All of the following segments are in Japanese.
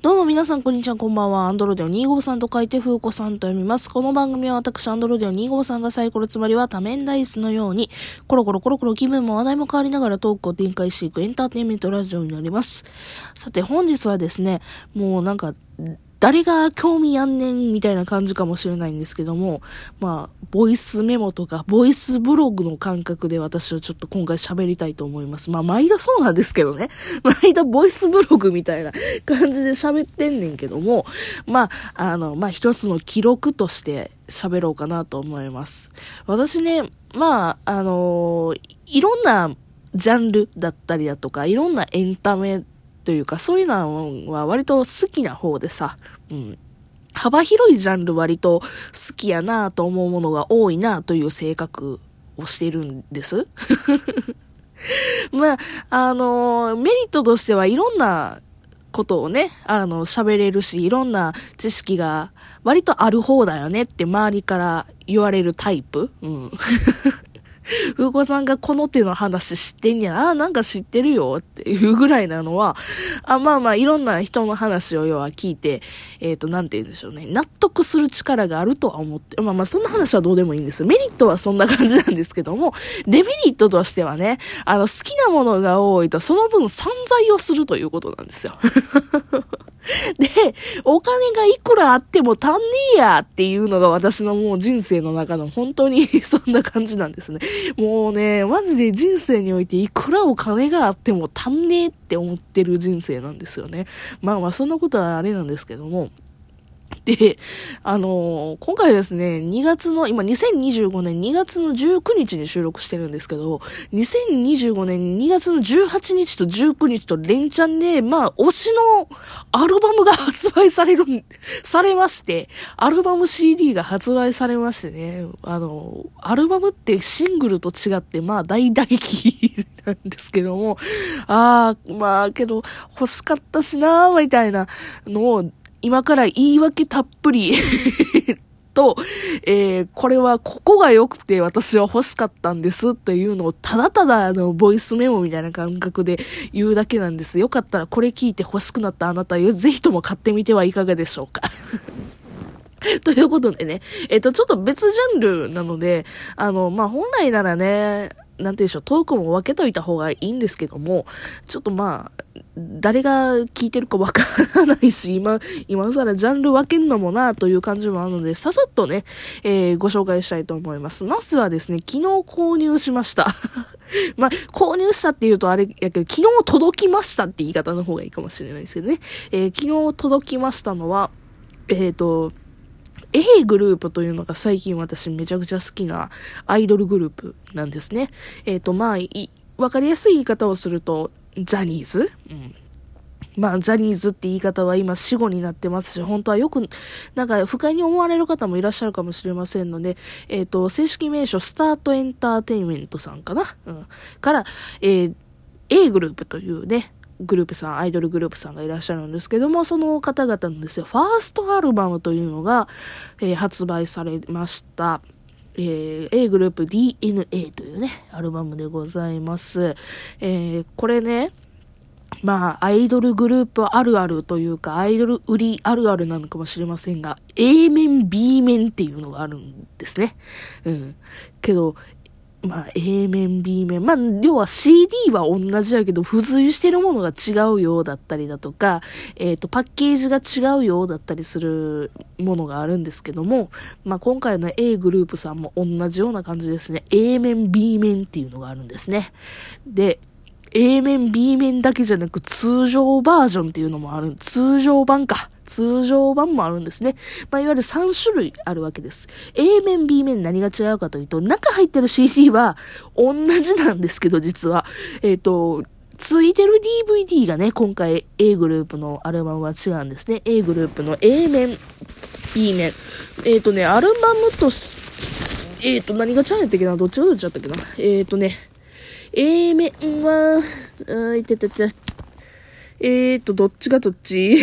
どうも皆さんこんにちは、こんばんは。アンドロデオ253と書いて風子さんと読みます。この番組は私アンドロデオ253がサイコロつまりは多面ダイスのようにコロコロ気分も話題も変わりながらトークを展開していくエンターテインメントラジオになります。さて本日はですね、もう誰が興味あんねんみたいな感じかもしれないんですけども、ボイスメモとか、ボイスブログの感覚で私はちょっと今回喋りたいと思います。毎度そうなんですけどね。毎度ボイスブログみたいな感じで喋ってんねんけども、一つの記録として喋ろうかなと思います。私ね、いろんなジャンルだったりだとか、いろんなエンタメというか、そういうのは割と好きな方でさ、幅広いジャンル割と好きやなと思うものが多いなという性格をしているんです。メリットとしてはいろんなことをね、喋れるし、いろんな知識が割とある方だよねって周りから言われるタイプ。風子さんがこの手の話知ってんやな、なんか知ってるよっていうぐらいなのは、いろんな人の話を要は聞いて、なんて言うんでしょうね。納得する力があるとは思って、そんな話はどうでもいいんです。メリットはそんな感じなんですけども、デメリットとしてはね、好きなものが多いとその分散財をするということなんですよ。で、お金がいくらあっても足んねえやっていうのが私のもう人生の中の本当にそんな感じなんですね。もうね、マジで人生においていくらお金があっても足んねえって思ってる人生なんですよね。そんなことはあれなんですけども。で、今回ですね、今2025年2月の19日に収録してるんですけど、2025年2月の18日と19日と連チャンで、推しのアルバムが発売されまして、アルバム CD が発売されましてね、アルバムってシングルと違って、大打撃なんですけども、けど欲しかったしなーみたいなのを、今から言い訳たっぷりと、これはここが良くて私は欲しかったんですっていうのをただただボイスメモみたいな感覚で言うだけなんです。よかったらこれ聞いて欲しくなったあなたぜひとも買ってみてはいかがでしょうか。ということでね、ちょっと別ジャンルなので、本来ならね、なんていうんでしょう、トークも分けといた方がいいんですけども、ちょっと誰が聞いてるか分からないし、今更ジャンル分けんのもなという感じもあるので、ささっとね、ご紹介したいと思います。まずはですね、昨日購入しました。購入したって言うとあれやけど、昨日届きましたって言い方の方がいいかもしれないですけどね。昨日届きましたのは、A グループというのが最近私めちゃくちゃ好きなアイドルグループなんですね。わかりやすい言い方をすると、ジャニーズ、ジャニーズって言い方は今死語になってますし、本当はよく、不快に思われる方もいらっしゃるかもしれませんので、正式名称、スタートエンターテインメントさんかな、から、A グループというね、グループさん、アイドルグループさんがいらっしゃるんですけども、その方々のですよ、ファーストアルバムというのが、発売されました。A グループ DNA というね、アルバムでございます。これね、アイドルグループあるあるというか、アイドル売りあるあるなのかもしれませんが、A 面、B 面っていうのがあるんですね。けど、A 面、B 面。要は CD は同じやけど、付随してるものが違うようだったりだとか、パッケージが違うようだったりするものがあるんですけども、今回の A グループさんも同じような感じですね。A 面、B 面っていうのがあるんですね。で、A 面、B 面だけじゃなく通常バージョンっていうのもある。通常版もあるんですね。いわゆる3種類あるわけです。A 面、B 面何が違うかというと、中入ってる CD は同じなんですけど、実は。ついてる DVD がね、今回 A グループのアルバムは違うんですね。A グループの A 面、B 面。アルバムと何が違うんやったっけな、どっちがどっちだったっけな。A 面は、どっちがどっち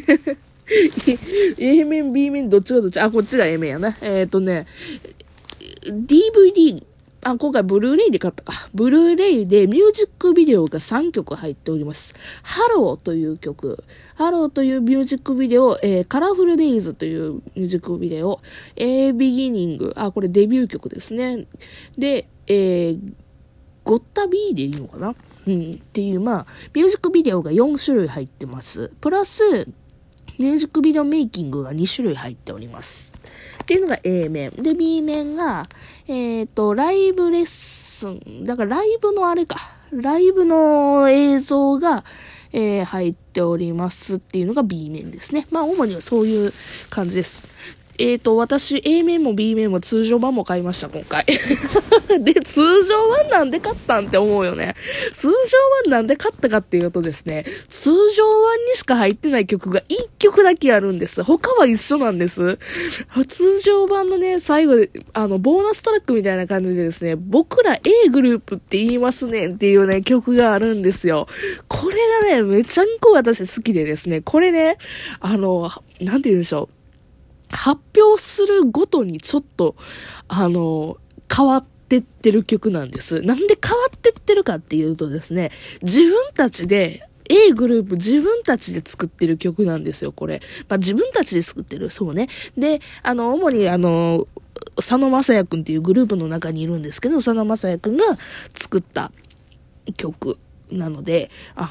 A 面、B 面、どっちがどっちこっちが A 面やな。DVD 今回ブルーレイで買ったか。ブルーレイでミュージックビデオが3曲入っております。ハローという曲。ハローというミュージックビデオ、カラフルデイズというミュージックビデオ、ビギニング。これデビュー曲ですね。で、ゴッタビーでいいのかなっていう、ミュージックビデオが4種類入ってます。プラス、ミュージックビデオメイキングが2種類入っております。っていうのが A 面。で、B 面が、ライブレッスン。だからライブのあれか。ライブの映像が、入っておりますっていうのが B 面ですね。主にはそういう感じです。私、A 面も B 面も通常版も買いました、今回。で、通常版なんで買ったんって思うよね。通常版なんで買ったかっていうとですね、通常版にしか入ってない曲が1曲だけあるんです。他は一緒なんです。通常版のね、最後で、ボーナストラックみたいな感じでですね、僕ら A グループって言いますねっていうね、曲があるんですよ。これがね、めちゃんこ私好きでですね、これね、なんて言うんでしょう。発表するごとにちょっと、変わってってる曲なんです。なんで変わってってるかっていうとですね、自分たちで、A グループ自分たちで作ってる曲なんですよ、これ。自分たちで作ってる、そうね。で、主に佐野正也くんっていうグループの中にいるんですけど、佐野正也くんが作った曲なので、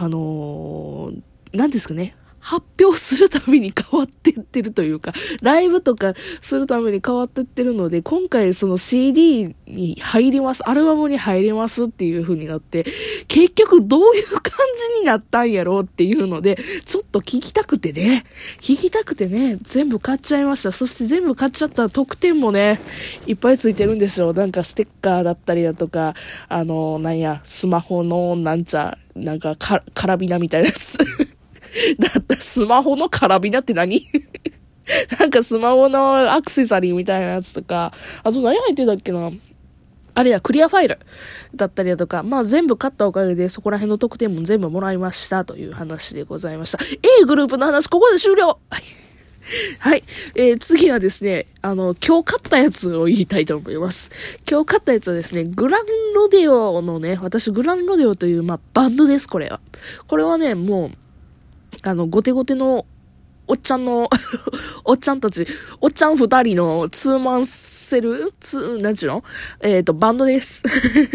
なんですかね。発表するたびに変わっていってるというか、ライブとかするために変わっていってるので、今回その CD に入ります、アルバムに入りますっていう風になって、結局どういう感じになったんやろうっていうので、ちょっと聞きたくてね、全部買っちゃいました。そして全部買っちゃったら特典もね、いっぱいついてるんですよ。なんかステッカーだったりだとか、スマホのカラビナみたいなやつ。だったスマホのカラビナって何なんかスマホのアクセサリーみたいなやつとか、あと何入ってたっけな、あれや、クリアファイルだったりだとか、全部買ったおかげでそこら辺の特典も全部もらいましたという話でございました。A グループの話ここで終了はい。次はですね、今日買ったやつを言いたいと思います。今日買ったやつはですね、グランロデオのね、私グランロデオという、バンドです、これは。これはね、もう、ゴテゴテの、おっちゃんの、おっちゃん二人のツーマンセルなんちゅうのバンドです。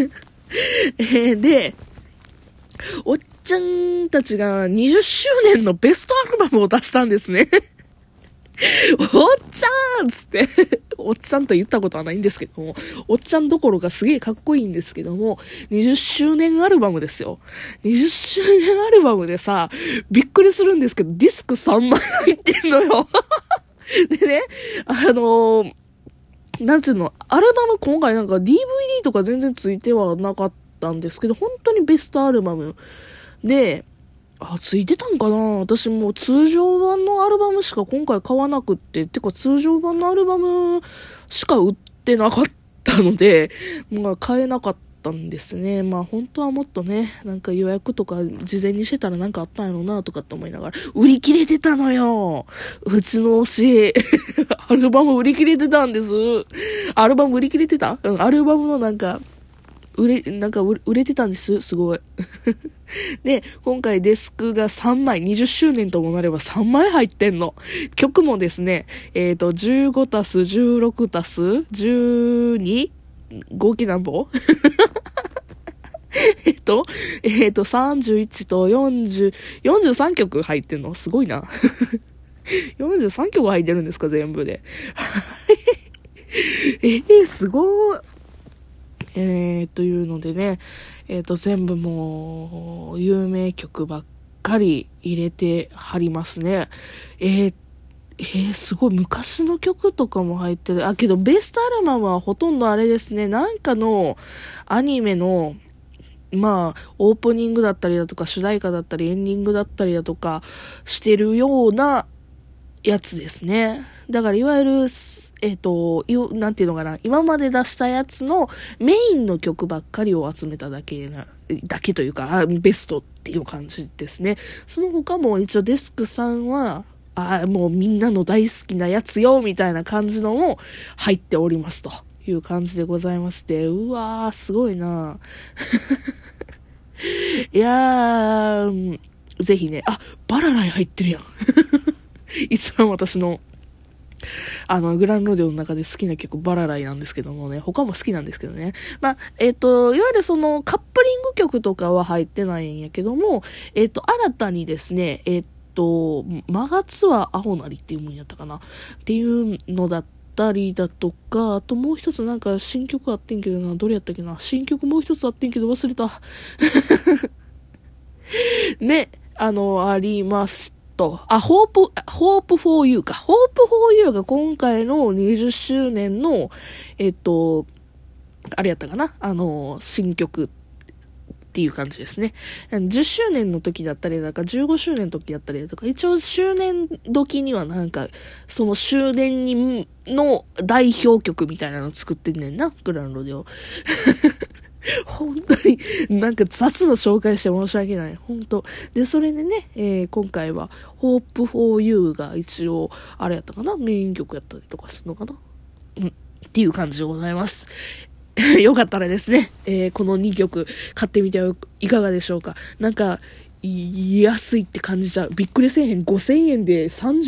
で、おっちゃんたちが20周年のベストアルバムを出したんですね。おっちゃんつって、おっちゃんと言ったことはないんですけども、おっちゃんどころがすげえかっこいいんですけども、20周年アルバムですよ。20周年アルバムでさ、びっくりするんですけど、ディスク3枚入ってんのよ。でね、なんつうの、アルバム今回DVD とか全然ついてはなかったんですけど、本当にベストアルバムで、ついてたんかな。私もう通常版のアルバムしか今回買わなくって、通常版のアルバムしか売ってなかったので、買えなかったんですね。本当はもっとね、予約とか事前にしてたらあったんやろうなとかって思いながら、売り切れてたのよ。うちの推し。アルバム売り切れてたんです。アルバム売り切れてた？アルバムの売れてたんです。すごい。で、今回デスクが3枚、20周年ともなれば3枚入ってんの。曲もですね、15たす16たす12？ 合計何本31と40、43曲入ってんの。すごいな。43曲入ってるんですか、全部で。すごい。というのでね、全部もう、有名曲ばっかり入れてはりますね。すごい、昔の曲とかも入ってる。けど、ベストアルバムはほとんどあれですね、の、アニメの、オープニングだったりだとか、主題歌だったり、エンディングだったりだとか、してるような、やつですね。だからいわゆる、なんていうのかな、今まで出したやつのメインの曲ばっかりを集めただけというか、ベストっていう感じですね。その他も一応デスクさんは、もうみんなの大好きなやつよ、みたいな感じのも入っておりますという感じでございまして、うわー、すごいないやー、ぜひね、バラライ入ってるやん。一番私の、グランロデオの中で好きな曲、バラライなんですけどもね、他も好きなんですけどね。まあ、いわゆるそのカップリング曲とかは入ってないんやけども、新たにですね、マガツはアホなりっていうもんやったかなっていうのだったりだとか、あともう一つなんか新曲あってんけどな、どれやったっけな、新曲もう一つあってんけど忘れた。ね、ありますと。ホープフォーユーか。ホープフォーユーが今回の20周年の、あれやったかな、新曲っていう感じですね。10周年の時だったりだとか、15周年の時だったりだとか、一応周年時にはなんか、その周年にの代表曲みたいなの作ってんねんな、グランロデオ。本当になんか雑な紹介して申し訳ない。本当。で、それでね、今回は Hope for You が一応、あれやったかな、メイン曲やったりとかするのかな、っていう感じでございます。よかったらですね、この2曲買ってみてはいかがでしょうか。なんか、安いって感じちゃう。びっくりせえへん。5000円で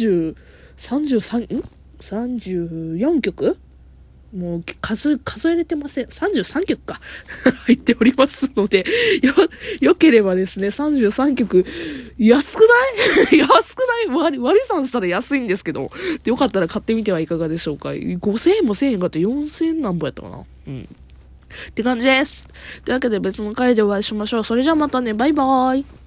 34曲もう数えれてません。33曲か。入っておりますので、よければですね、33曲、安くない安くない割り算したら安いんですけど、よかったら買ってみてはいかがでしょうか。5000円も1000円かって4000円なんぼやったかな。って感じです。というわけで別の回でお会いしましょう。それじゃあまたね、バイバーイ。